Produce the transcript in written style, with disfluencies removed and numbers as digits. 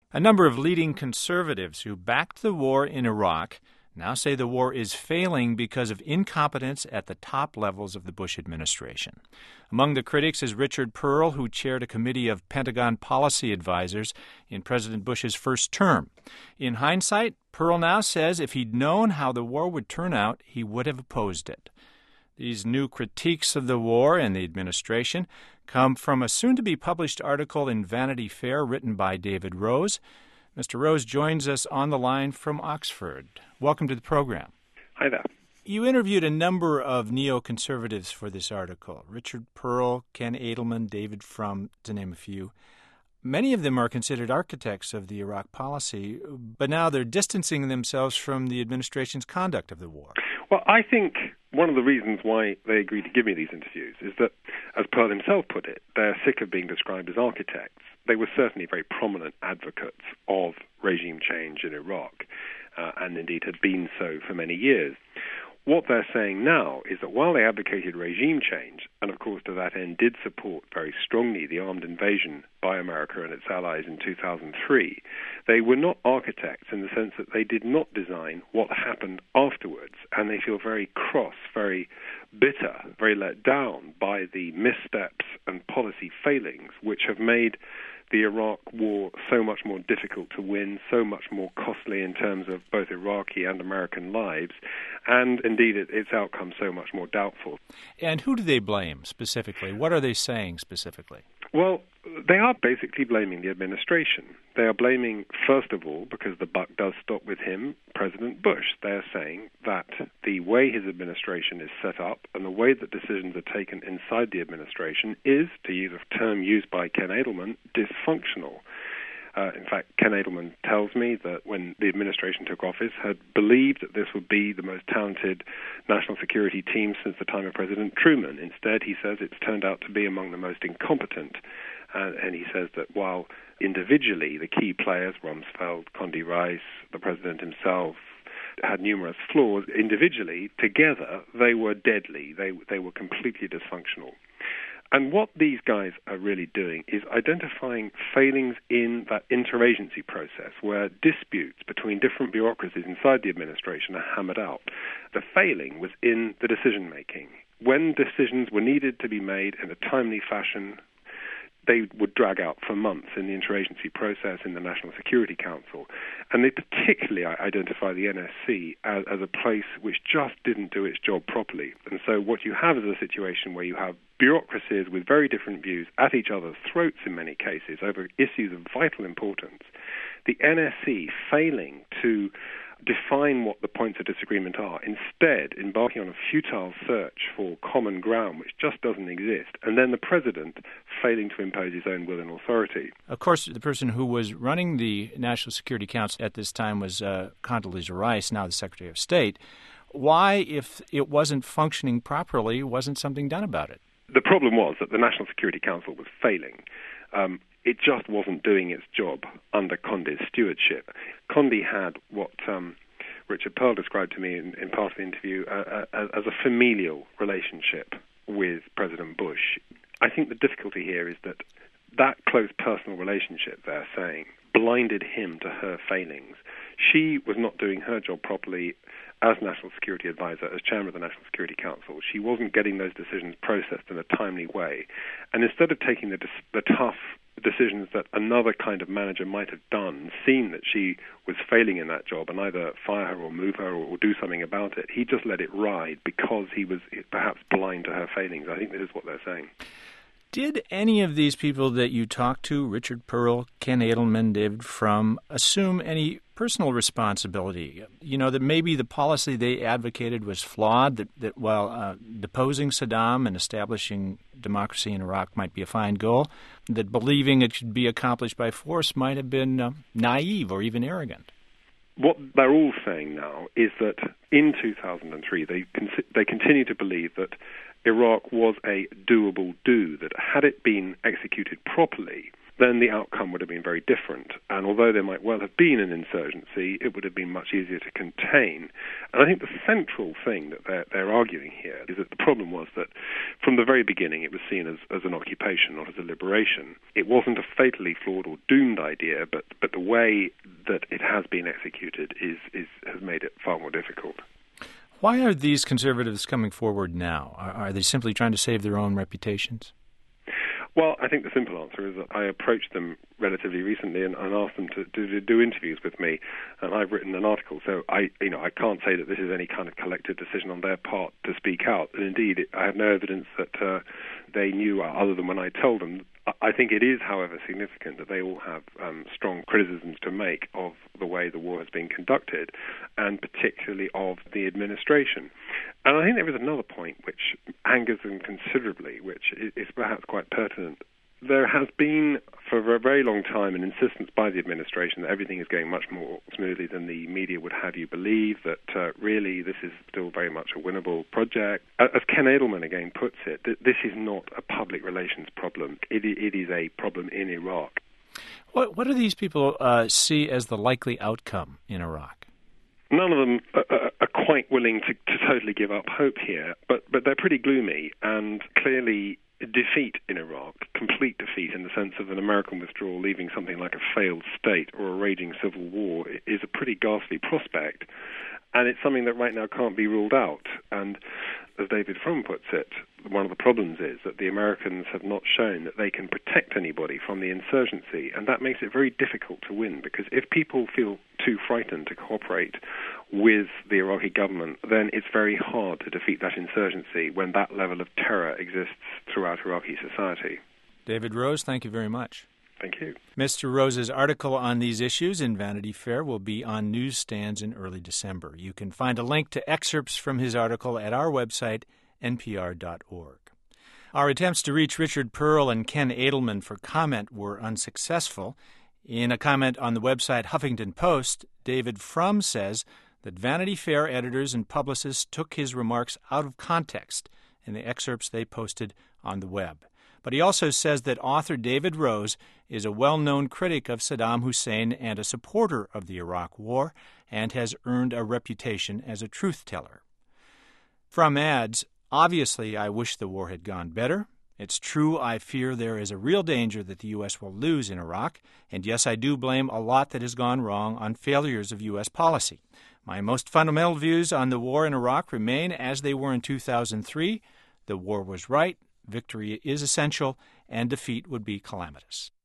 A number of leading conservatives who backed the war in Iraq now say the war is failing because of incompetence at the top levels of the Bush administration. Among the critics is Richard Perle, who chaired a committee of Pentagon policy advisors in President Bush's first term. In hindsight, Perle now says if he'd known how the war would turn out, he would have opposed it. These new critiques of the war and the administration come from a soon-to-be-published article in Vanity Fair written by David Rose. Mr. Rose joins us on the line from Oxford. Welcome to the program. Hi there. You interviewed a number of neoconservatives for this article. Richard Perle, Ken Edelman, David Frum, to name a few. Many of them are considered architects of the Iraq policy, but now they're distancing themselves from the administration's conduct of the war. Well, I think one of the reasons why they agreed to give me these interviews is that, as Perle himself put it, they're sick of being described as architects. They were certainly very prominent advocates of regime change in Iraq, and indeed had been so for many years. What they're saying now is that while they advocated regime change, and of course to that end did support very strongly the armed invasion by America and its allies in 2003, they were not architects in the sense that they did not design what happened afterwards, and they feel very cross, very bitter, very let down by the missteps and policy failings which have made the Iraq war so much more difficult to win, so much more costly in terms of both Iraqi and American lives, and indeed its outcome so much more doubtful. And who do they blame specifically? What are they saying specifically? Well, they are basically blaming the administration. They are blaming, first of all, because the buck does stop with him, President Bush. They are saying that the way his administration is set up and the way that decisions are taken inside the administration is, to use a term used by Ken Edelman, dysfunctional. In fact, Ken Edelman tells me that when the administration took office, had believed that this would be the most talented national security team since the time of President Truman. Instead, he says it's turned out to be among the most incompetent. And he says that while individually the key players, Rumsfeld, Condi Rice, the president himself, had numerous flaws, individually, together, they were deadly. They were completely dysfunctional. And what these guys are really doing is identifying failings in that interagency process where disputes between different bureaucracies inside the administration are hammered out. The failing was in the decision-making. When decisions were needed to be made in a timely fashion, they would drag out for months in the interagency process in the National Security Council. And they particularly identify the NSC as a place which just didn't do its job properly. And so what you have is a situation where you have bureaucracies with very different views at each other's throats in many cases over issues of vital importance. The NSC failing to define what the points of disagreement are, instead embarking on a futile search for common ground which just doesn't exist, and then the president failing to impose his own will and authority. Of course, the person who was running the National Security Council at this time was Condoleezza Rice, now the Secretary of State. Why, if it wasn't functioning properly, wasn't something done about it? The problem was that the National Security Council was failing. It just wasn't doing its job under Condi's stewardship. Condi had what Richard Perle described to me in part of the interview as a familial relationship with President Bush. I think the difficulty here is that close personal relationship, they're saying, blinded him to her failings. She was not doing her job properly as National Security Advisor, as Chairman of the National Security Council. She wasn't getting those decisions processed in a timely way. And instead of taking the tough decisions that another kind of manager might have done, seen that she was failing in that job and either fire her or move her or do something about it, he just let it ride because he was perhaps blind to her failings. I think this is what they're saying. Did any of these people that you talked to, Richard Perle, Ken Edelman, David Frum, assume any personal responsibility? You know, that maybe the policy they advocated was flawed, that while deposing Saddam and establishing democracy in Iraq might be a fine goal, that believing it should be accomplished by force might have been naive or even arrogant? What they're all saying now is that in 2003 they continue to believe that Iraq was a doable do, that had it been executed properly, then the outcome would have been very different. And although there might well have been an insurgency, it would have been much easier to contain. And I think the central thing that they're arguing here is that the problem was that from the very beginning it was seen as an occupation, not as a liberation. It wasn't a fatally flawed or doomed idea, but the way that it has been executed has made it far more difficult. Why are these conservatives coming forward now? Are they simply trying to save their own reputations? Well, I think the simple answer is that I approached them relatively recently and asked them to do interviews with me, and I've written an article. So I can't say that this is any kind of collective decision on their part to speak out. And indeed, I have no evidence that they knew other than when I told them. I think it is, however, significant that they all have strong criticisms to make of the way the war has been conducted, and particularly of the administration. And I think there is another point which angers them considerably, which is perhaps quite pertinent. There has been, for a very long time, an insistence by the administration that everything is going much more smoothly than the media would have you believe, that really this is still very much a winnable project. As Ken Edelman again puts it, this is not a public relations problem. It is a problem in Iraq. What do these people see as the likely outcome in Iraq? None of them are quite willing to totally give up hope here, but they're pretty gloomy, and clearly defeat in Iraq, complete defeat in the sense of an American withdrawal leaving something like a failed state or a raging civil war, is a pretty ghastly prospect. And it's something that right now can't be ruled out. And as David Frum puts it, one of the problems is that the Americans have not shown that they can protect anybody from the insurgency, and that makes it very difficult to win, because if people feel too frightened to cooperate with the Iraqi government, then it's very hard to defeat that insurgency when that level of terror exists throughout Iraqi society. David Rose, thank you very much. Thank you. Mr. Rose's article on these issues in Vanity Fair will be on newsstands in early December. You can find a link to excerpts from his article at our website, npr.org. Our attempts to reach Richard Perle and Ken Edelman for comment were unsuccessful. In a comment on the website Huffington Post, David Frum says that Vanity Fair editors and publicists took his remarks out of context in the excerpts they posted on the web. But he also says that author David Rose is a well-known critic of Saddam Hussein and a supporter of the Iraq War, and has earned a reputation as a truth-teller. Frum adds, "Obviously, I wish the war had gone better. It's true I fear there is a real danger that the U.S. will lose in Iraq, and yes, I do blame a lot that has gone wrong on failures of U.S. policy. My most fundamental views on the war in Iraq remain as they were in 2003. The war was right. Victory is essential, and defeat would be calamitous."